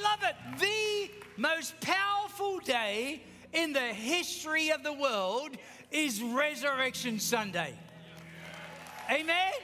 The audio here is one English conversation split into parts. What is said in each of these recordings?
love it. The most powerful day in the history of the world is Resurrection Sunday. Amen?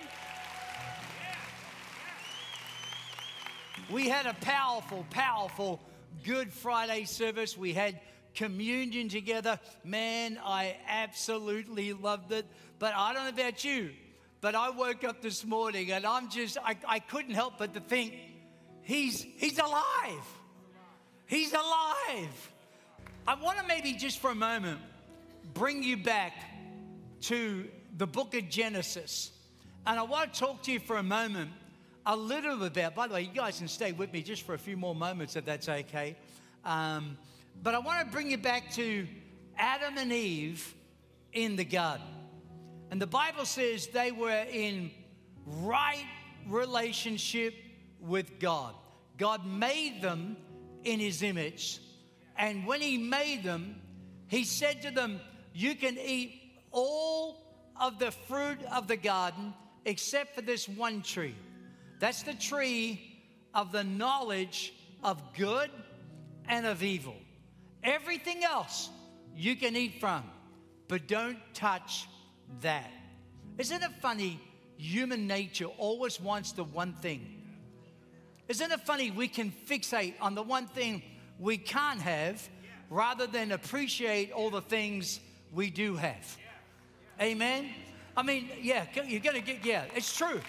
We had a powerful Good Friday service. We had communion together. Man, I absolutely loved it. But I don't know about you, but I woke up this morning and I couldn't help but to think, he's alive. He's alive. I want to maybe just for a moment bring you back to the book of Genesis. And I want to talk to you for a moment a little about, by the way, you guys can stay with me just for a few more moments if that's okay. But I want to bring you back to Adam and Eve in the garden. And the Bible says they were in right relationship with God. God made them in his image. And when he made them, he said to them, you can eat all of the fruit of the garden except for this one tree. That's the tree of the knowledge of good and of evil. Everything else you can eat from, but don't touch that. Isn't it funny? Human nature always wants the one thing. Isn't it funny we can fixate on the one thing we can't have rather than appreciate all the things we do have? Amen? I mean, yeah, you're going to get, yeah, it's true.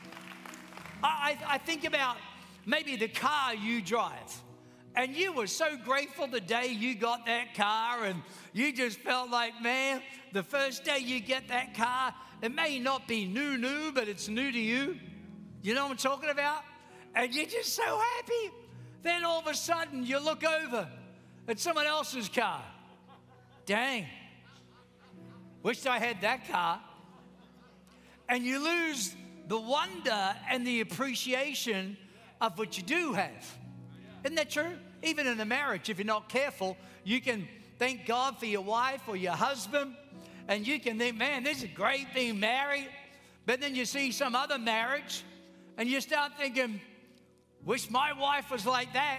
I think about maybe the car you drive. And you were so grateful the day you got that car, and you just felt like, man, the first day you get that car, it may not be new, but it's new to you. You know what I'm talking about? And you're just so happy. Then all of a sudden you look over at someone else's car. Dang, wished I had that car. And you lose the wonder and the appreciation of what you do have. Isn't that true? Even in a marriage, if you're not careful, you can thank God for your wife or your husband, and you can think, man, this is great being married. But then you see some other marriage, and you start thinking, wish my wife was like that.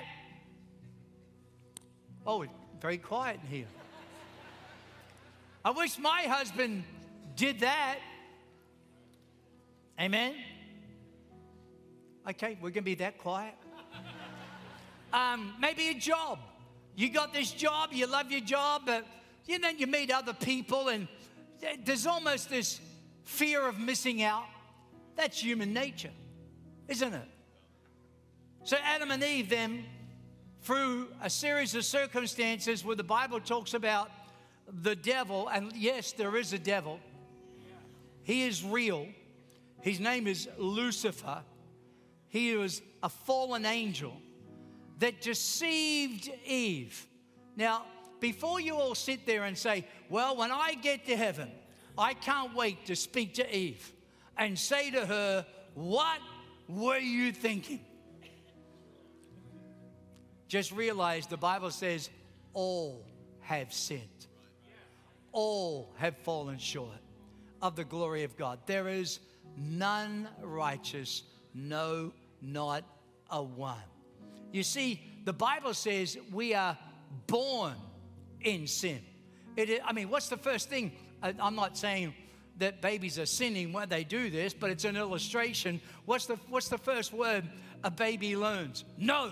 Oh, it's very quiet in here. I wish my husband did that. Amen? Okay, we're going to be that quiet. Maybe a job. You got this job, you love your job, but then you meet other people and there's almost this fear of missing out. That's human nature, isn't it? So Adam and Eve then, through a series of circumstances where the Bible talks about the devil, and yes, there is a devil. He is real. His name is Lucifer. He was a fallen angel that deceived Eve. Now, before you all sit there and say, well, when I get to heaven, I can't wait to speak to Eve and say to her, what were you thinking? Just realize the Bible says all have sinned. All have fallen short of the glory of God. There is none righteous, no, not a one. You see, the Bible says we are born in sin. What's the first thing? I'm not saying that babies are sinning when they do this, but it's an illustration. What's the first word a baby learns? No.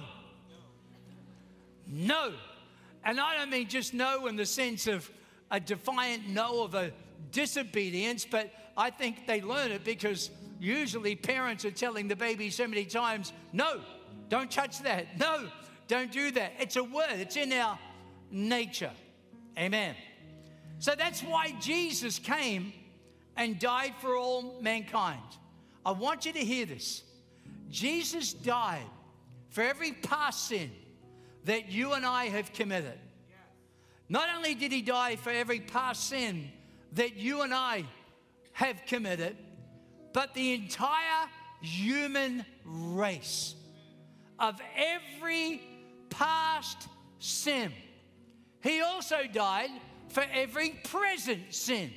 No. And I don't mean just no in the sense of a defiant no of a disobedience, but I think they learn it because usually parents are telling the baby so many times, no, don't touch that. No, don't do that. It's a word. It's in our nature. Amen. So that's why Jesus came and died for all mankind. I want you to hear this. Jesus died for every past sin that you and I have committed. Not only did he die for every past sin that you and I have committed, but the entire human race of every past sin. He also died for every present sin.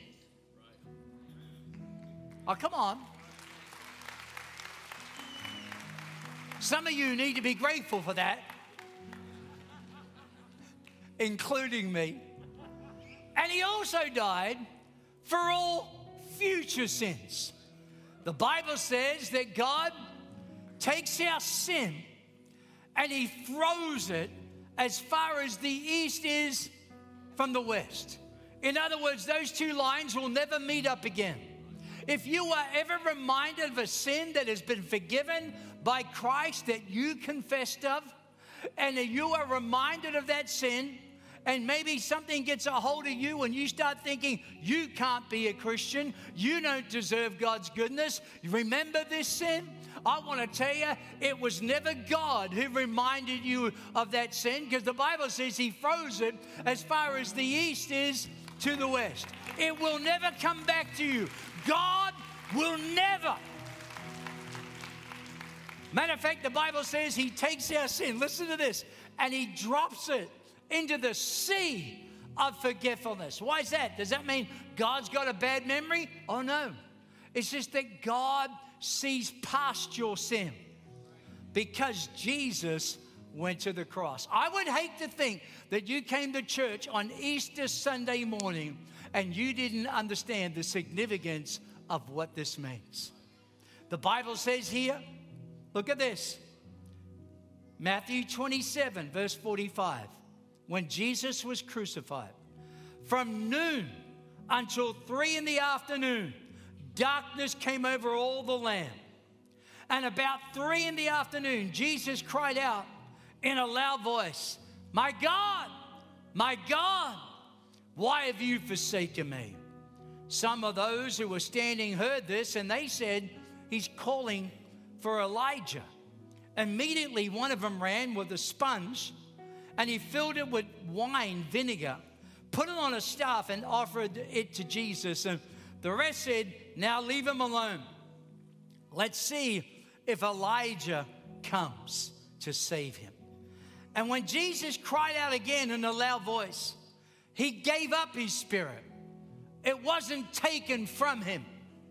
Oh, come on. Some of you need to be grateful for that. including me. And he also died for all future sins. The Bible says that God takes our sin and he throws it as far as the east is from the west. In other words, those two lines will never meet up again. If you are ever reminded of a sin that has been forgiven by Christ that you confessed of, and you are reminded of that sin, and maybe something gets a hold of you and you start thinking, you can't be a Christian, you don't deserve God's goodness. Remember this sin? I want to tell you, it was never God who reminded you of that sin, because the Bible says he throws it as far as the east is to the west. It will never come back to you. God will never. Matter of fact, the Bible says he takes our sin, listen to this, and he drops it into the sea of forgetfulness. Why is that? Does that mean God's got a bad memory? Oh, no. It's just that God sees past your sin because Jesus went to the cross. I would hate to think that you came to church on Easter Sunday morning and you didn't understand the significance of what this means. The Bible says here, look at this. Matthew 27, verse 45. When Jesus was crucified, from noon until 3 p.m, darkness came over all the land. And about 3 p.m, Jesus cried out in a loud voice, my God, why have you forsaken me? Some of those who were standing heard this, and they said, he's calling for Elijah. Immediately, one of them ran with a sponge, and he filled it with wine vinegar, put it on a staff, and offered it to Jesus. And the rest said, now leave him alone. Let's see if Elijah comes to save him. And when Jesus cried out again in a loud voice, he gave up his spirit. It wasn't taken from him.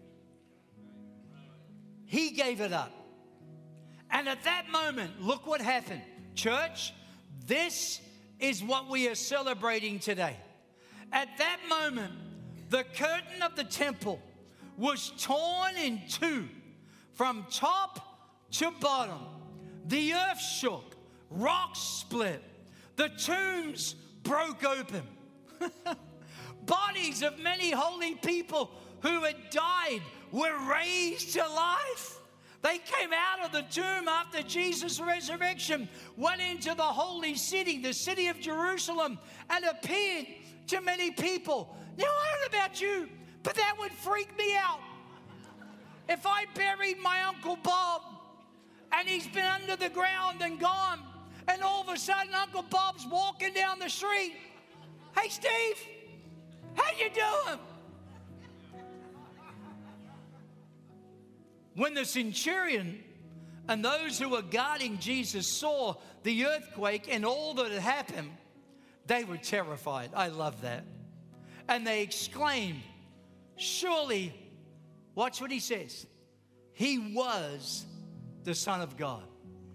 He gave it up. And at that moment, look what happened. Church, this is what we are celebrating today. At that moment, the curtain of the temple was torn in two from top to bottom. The earth shook, rocks split, the tombs broke open. Bodies of many holy people who had died were raised to life. They came out of the tomb after Jesus' resurrection, went into the holy city, the city of Jerusalem, and appeared to many people. Now, I don't know about you, but that would freak me out. If I buried my Uncle Bob and he's been under the ground and gone, and all of a sudden Uncle Bob's walking down the street. Hey, Steve, how you doing? When the centurion and those who were guarding Jesus saw the earthquake and all that had happened, they were terrified. I love that. And they exclaimed, surely, watch what he says, he was the Son of God.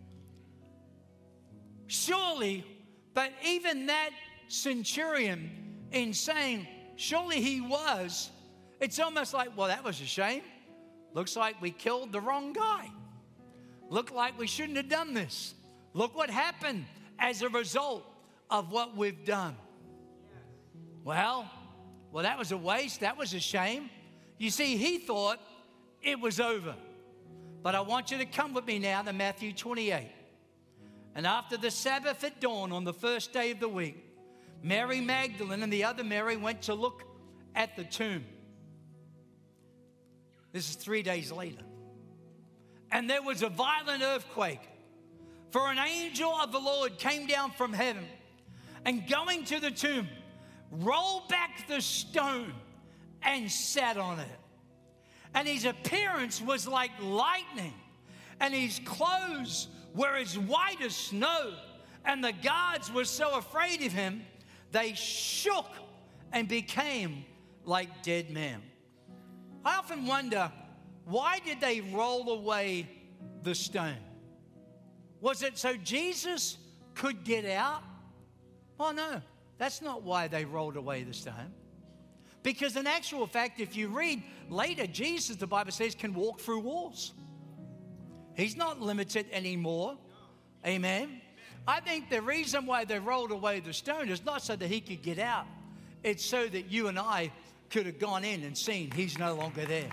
Surely, but even that centurion, in saying, surely he was, it's almost like, well, that was a shame. Looks like we killed the wrong guy. Looked like we shouldn't have done this. Look what happened as a result of what we've done. Well, that was a waste. That was a shame. You see, he thought it was over. But I want you to come with me now to Matthew 28. And after the Sabbath at dawn on the first day of the week, Mary Magdalene and the other Mary went to look at the tomb. This is 3 days later. And there was a violent earthquake, for an angel of the Lord came down from heaven and going to the tomb, rolled back the stone and sat on it. And his appearance was like lightning, and his clothes were as white as snow. And the guards were so afraid of him, they shook and became like dead men. I often wonder, why did they roll away the stone? Was it so Jesus could get out? Oh, no. That's not why they rolled away the stone. Because in actual fact, if you read later, Jesus, the Bible says, can walk through walls. He's not limited anymore. Amen. I think the reason why they rolled away the stone is not so that he could get out. It's so that you and I could have gone in and seen he's no longer there.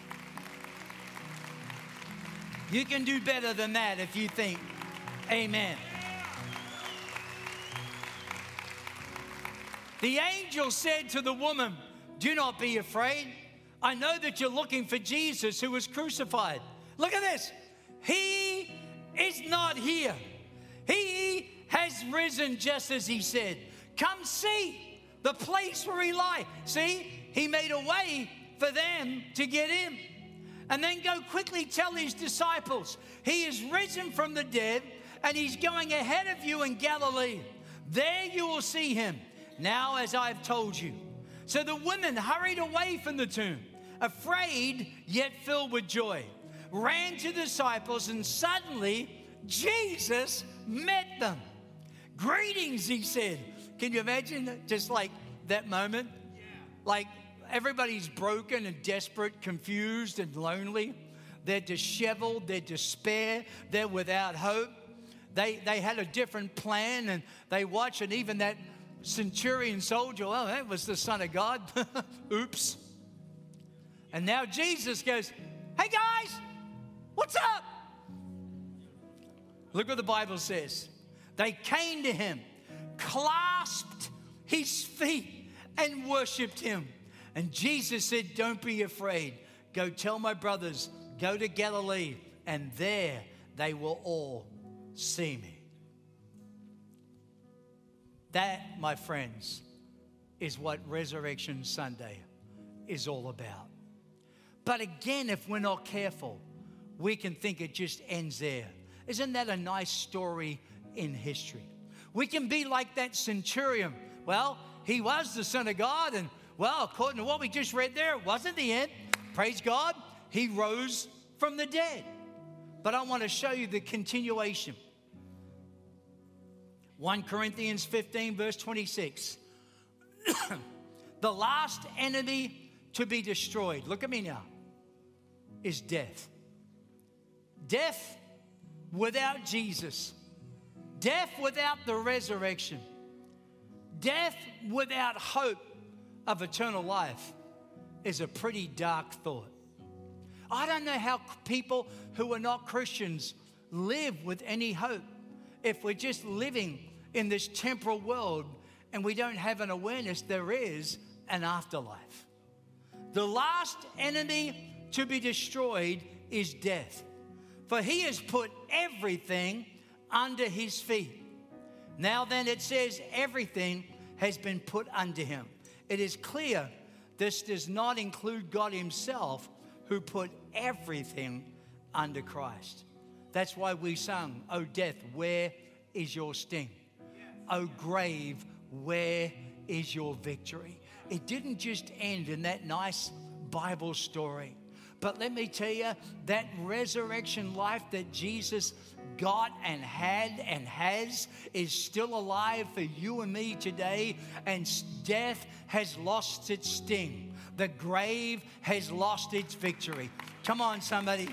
You can do better than that if you think, amen. The angel said to the woman, do not be afraid. I know that you're looking for Jesus who was crucified. Look at this. He is not here. He has risen just as he said. Come see the place where he lied. See, he made a way for them to get in. And then go quickly tell his disciples, he is risen from the dead and he's going ahead of you in Galilee. There you will see him, now as I've told you. So the women hurried away from the tomb, afraid yet filled with joy, ran to the disciples, and suddenly Jesus met them. Greetings, he said. Can you imagine just like that moment? Like everybody's broken and desperate, confused and lonely. They're disheveled, they're despair, they're without hope. They had a different plan, and they watch, and even that centurion soldier, oh, that was the Son of God. Oops. And now Jesus goes, hey guys, what's up? Look what the Bible says. They came to him, clasped his feet, and worshiped him. And Jesus said, don't be afraid. Go tell my brothers, go to Galilee, and there they will all see me. That, my friends, is what Resurrection Sunday is all about. But again, if we're not careful, we can think it just ends there. Isn't that a nice story in history? We can be like that centurion. Well, he was the Son of God, and well, according to what we just read there, it wasn't the end. Praise God, he rose from the dead. But I want to show you the continuation. 1 Corinthians 15, verse 26. The last enemy to be destroyed, look at me now, is death. Death without Jesus. Death without the resurrection. Death without hope of eternal life is a pretty dark thought. I don't know how people who are not Christians live with any hope if we're just living in this temporal world and we don't have an awareness there is an afterlife. The last enemy to be destroyed is death, for he has put everything under his feet. Now then, it says everything has been put under him. It is clear this does not include God himself, who put everything under Christ. That's why we sung, "O death, where is your sting? O grave, where is your victory?" It didn't just end in that nice Bible story. But let me tell you, that resurrection life that Jesus got and had and has is still alive for you and me today. And death has lost its sting. The grave has lost its victory. Come on, somebody.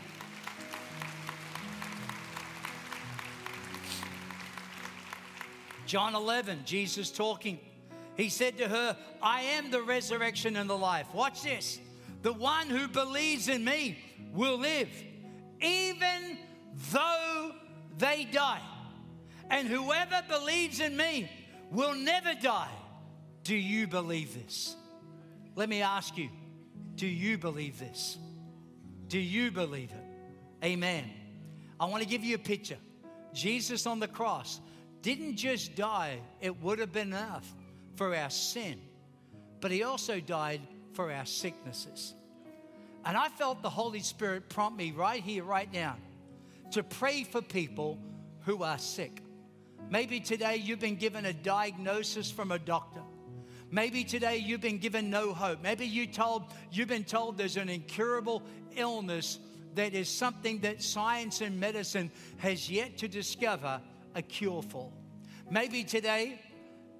John 11, Jesus talking. He said to her, "I am the resurrection and the life." Watch this. "The one who believes in me will live, even though they die. And whoever believes in me will never die." Do you believe this? Let me ask you, do you believe this? Do you believe it? Amen. I want to give you a picture. Jesus on the cross didn't just die, it would have been enough, for our sin, but he also died for our sicknesses. And I felt the Holy Spirit prompt me right here, right now, to pray for people who are sick. Maybe today you've been given a diagnosis from a doctor. Maybe today you've been given no hope. Maybe you've been told there's an incurable illness that is something that science and medicine has yet to discover a cure for. Maybe today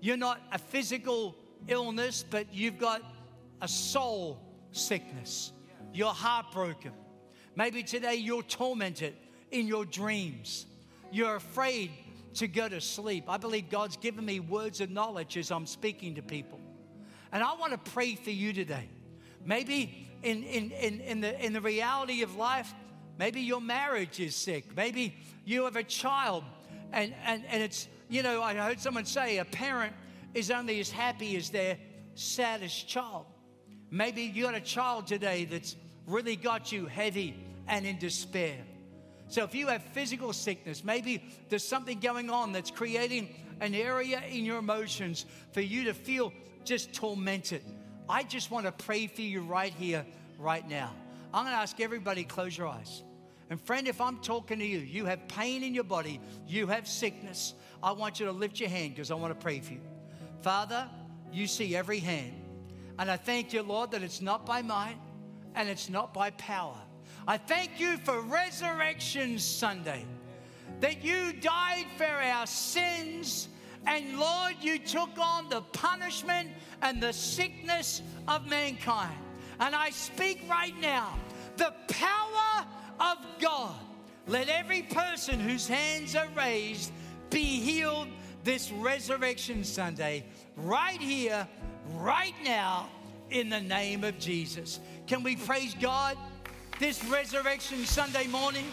you're not a physical illness, but you've got a soul sickness. You're heartbroken. Maybe today you're tormented in your dreams. You're afraid to go to sleep. I believe God's given me words of knowledge as I'm speaking to people. And I want to pray for you today. Maybe in the reality of life, maybe your marriage is sick. Maybe you have a child and it's, I heard someone say a parent is only as happy as their saddest child. Maybe you got a child today that's really got you heavy and in despair. So if you have physical sickness, maybe there's something going on that's creating an area in your emotions for you to feel just tormented. I just want to pray for you right here, right now. I'm going to ask everybody, close your eyes. And friend, if I'm talking to you, you have pain in your body, you have sickness, I want you to lift your hand because I want to pray for you. Father, you see every hand. And I thank you, Lord, that it's not by might and it's not by power. I thank you for Resurrection Sunday, that you died for our sins, and Lord, you took on the punishment and the sickness of mankind. And I speak right now, the power of God. Let every person whose hands are raised be healed this Resurrection Sunday, right here, right now, in the name of Jesus. Can we praise God this Resurrection Sunday morning?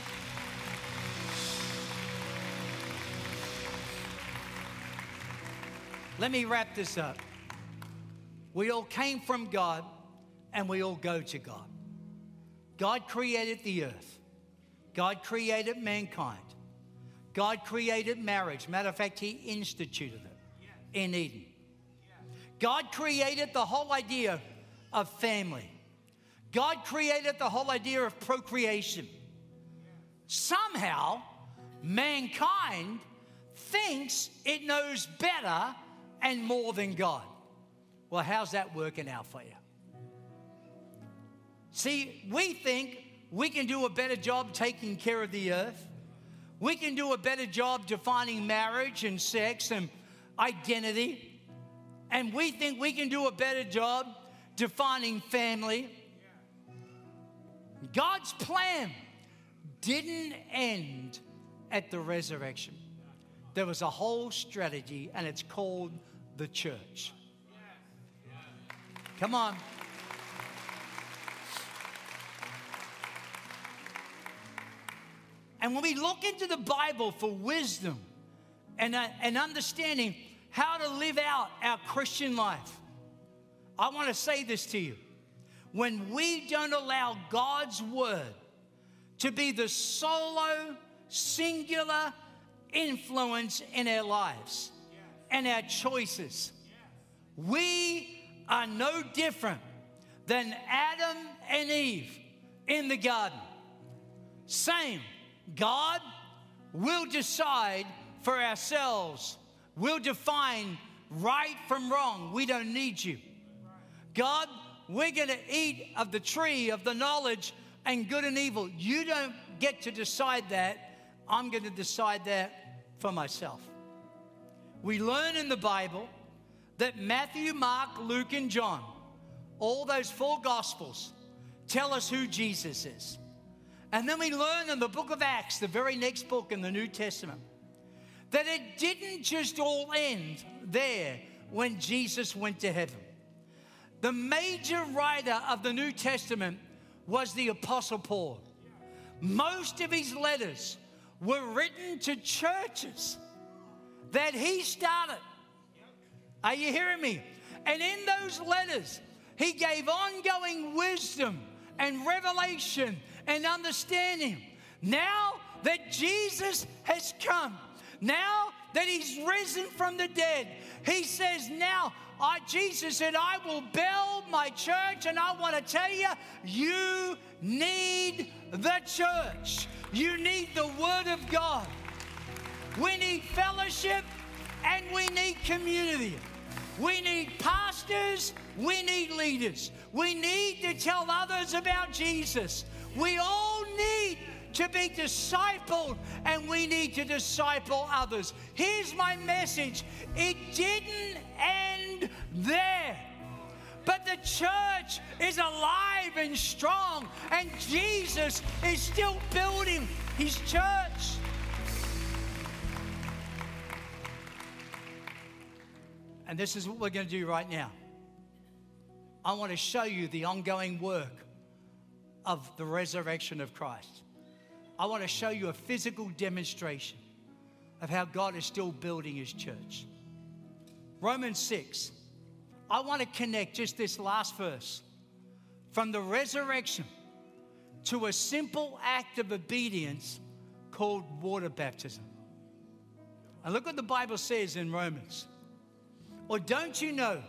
Let me wrap this up. We all came from God and we all go to God. God created the earth. God created mankind. God created marriage. Matter of fact, He instituted it in Eden. God created the whole idea of family. God created the whole idea of procreation. Somehow, mankind thinks it knows better and more than God. Well, how's that working out for you? See, we think we can do a better job taking care of the earth. We can do a better job defining marriage and sex and identity. And we think we can do a better job defining family. God's plan didn't end at the resurrection. There was a whole strategy, and it's called the church. Come on. And when we look into the Bible for wisdom and understanding how to live out our Christian life, I want to say this to you. When we don't allow God's word to be the solo, singular influence in our lives and our choices, we are no different than Adam and Eve in the garden. Same. God will decide for ourselves. We'll define right from wrong. We don't need you. God, we're going to eat of the tree of the knowledge and good and evil. You don't get to decide that. I'm going to decide that for myself. We learn in the Bible that Matthew, Mark, Luke, and John, all those four Gospels, tell us who Jesus is. And then we learn in the book of Acts, the very next book in the New Testament, that it didn't just all end there when Jesus went to heaven. The major writer of the New Testament was the Apostle Paul. Most of his letters were written to churches that he started. Are you hearing me? And in those letters, he gave ongoing wisdom and revelation and understanding. Now that Jesus has come, now that he's risen from the dead, he says now, Jesus said, I will build my church, and I want to tell you, you need the church. You need the Word of God. We need fellowship, and we need community. We need pastors. We need leaders. We need to tell others about Jesus. We all need to be discipled, and we need to disciple others. Here's my message. It didn't end there. But the church is alive and strong, and Jesus is still building his church. And this is what we're going to do right now. I want to show you the ongoing work of the resurrection of Christ. I want to show you a physical demonstration of how God is still building his church. Romans 6. I want to connect just this last verse from the resurrection to a simple act of obedience called water baptism. And look what the Bible says in Romans. Or don't you know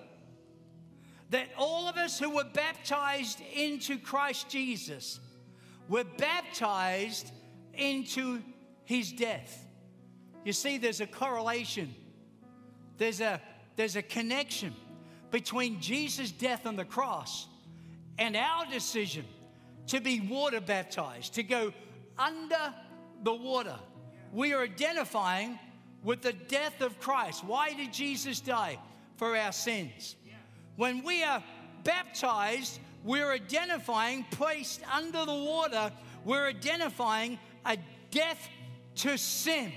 that all of us who were baptized into Christ Jesus were baptized into his death? You see, there's a correlation. There's a connection between Jesus' death on the cross and our decision to be water baptized, to go under the water. We are identifying with the death of Christ. Why did Jesus die? For our sins. When we are baptized, we're identifying, placed under the water, we're identifying a death to sin.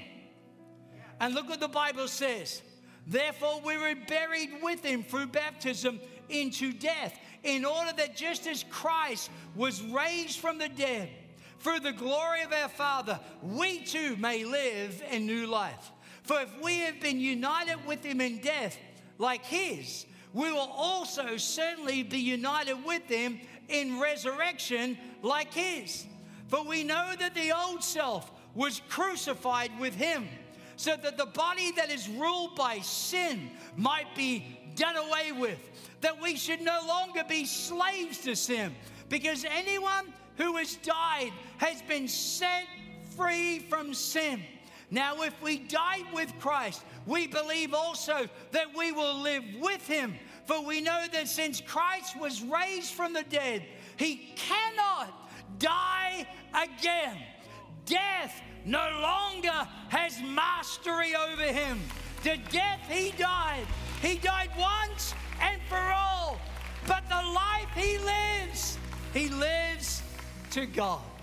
And look what the Bible says. Therefore, we were buried with him through baptism into death, in order that just as Christ was raised from the dead through the glory of our Father, we too may live a new life. For if we have been united with him in death like his, we will also certainly be united with him in resurrection like his. For we know that the old self was crucified with him, so that the body that is ruled by sin might be done away with, that we should no longer be slaves to sin, because anyone who has died has been set free from sin. Now, if we died with Christ, we believe also that we will live with him. For we know that since Christ was raised from the dead, he cannot die again. Death no longer has mastery over him. To death he died. He died once and for all. But the life he lives to God.